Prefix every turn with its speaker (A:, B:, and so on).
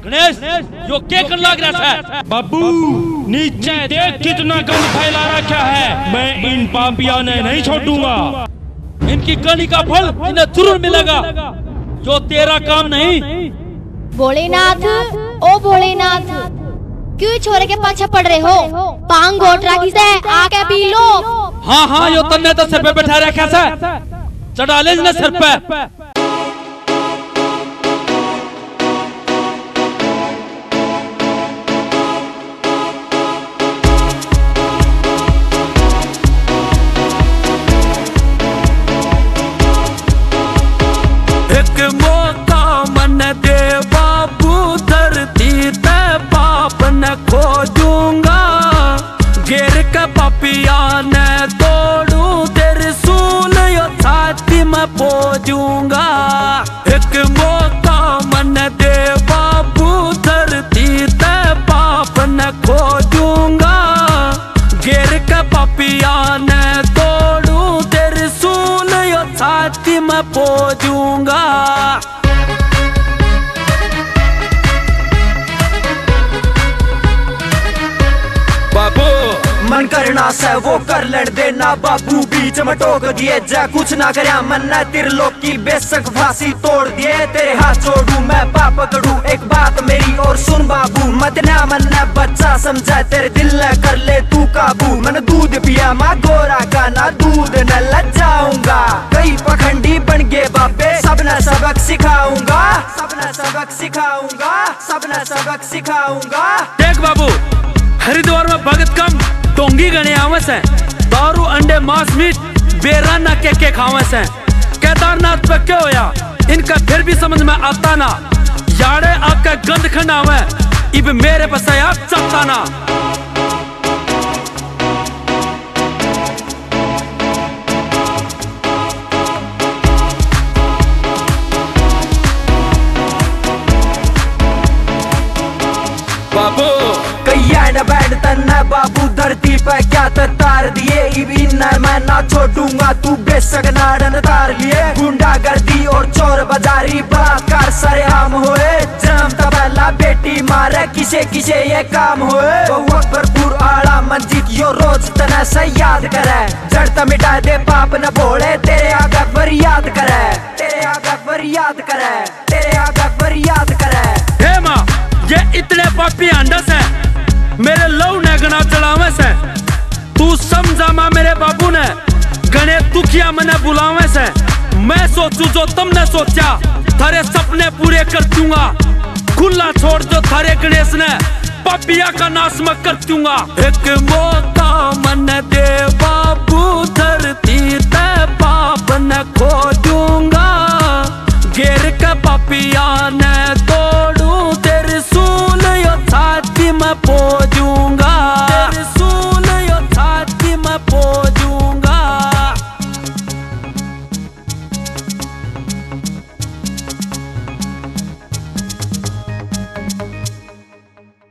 A: गणेश यो क्या कर लग रहा है?
B: बाबू नीचे देख कितना गंद फैला रखा है। मैं इन पापियों ने नहीं छोड़ूंगा।
A: इनकी कहानी का फल इन्हें जरूर मिलेगा। जो तेरा काम नहीं।
C: भोलेनाथ, ओ भोलेनाथ, क्यों छोरे के पीछे पड़ रहे हो? पांग घोट रखी से आके पी लो।
A: हाँ हाँ यो तन्ने तो सिर पे बैठा रखा से चढ़ा ले इन्हें सिर पे।
D: एक मौका मन दे बाबू, धरती ते पाप न खोजूंगा। गिर के पापिया ने तोड़ू तेरे सूल यो छाती में पोजूंगा। एक मौका मन दे बाबू, धरती ते पाप न खोजूंगा। गिर के पापिया ने तोड़ू तेरे सूल यो छाती में पोजूंगा।
E: बाबू मन करना से वो कर लड़ देना बाबू, बीच में टोक दिए जा कुछ ना करया मन न त्रिलोक की बेशक फांसी तोड़ दिए। तेरे हाथ जोड़ू मैं पाप करूँ, एक बात मेरी और सुन बाबू, मत ना मन न बच्चा समझा, तेरे दिल न कर ले तू काबू। मन दूध पिया माँ गोरा का ना दूध न लज जाऊंगा। कई पखंडी बन गए बाबे, सबने सबक सिखाऊंगा, सबने सबक सिखाऊंगा, सबने सबक सिखाऊंगा।
D: देख बाबू, हरिद्वार में भगत कम टोंगी गणे आवस है, दारू अंडे मांस मीट बेराना के खावस है। केदारनाथ पे क्या होया इनका फिर भी समझ में आता ना। यारे आपका गंद खंडावे इब मेरे पास आप चलता ना।
E: बाबू कैया न बैठ तन्ना बाबू, धरती पे क्या तार दिए। मैं ना छोड़ूंगा तू बेशक नाड़न तार लिए। गुंडागर्दी और चोर बाजारी बलात्कार सरेआम होए। जन्म तबला बेटी मारे किसे किसे ये काम होए। बहुत भरपूर आड़ा मंजित यो रोज तना से याद करे। जड़ मिटा दे पाप न बोले, तेरे आगे पर याद करे, तेरे आगे पर याद करे, तेरे आगे पर याद करे।
D: हे माँ ये इतने पापी अंडस है, मेरे लव ने गना चढ़ावे से। तू समझा माँ मेरे बाबू ने गणे दुखिया मने बुलावे से। मैं सोचू जो तुमने सोचा, थारे सपने पूरे कर दूंगा। खुला छोड़ जो थारे गणेश ने पापिया का नाश मैं कर दूंगा। एक मौका मन दे बाबू, धरती ते पाप न खोजूंगा। गिर के पापिया ने तोड़ू तेरे सूल यो छाती में पो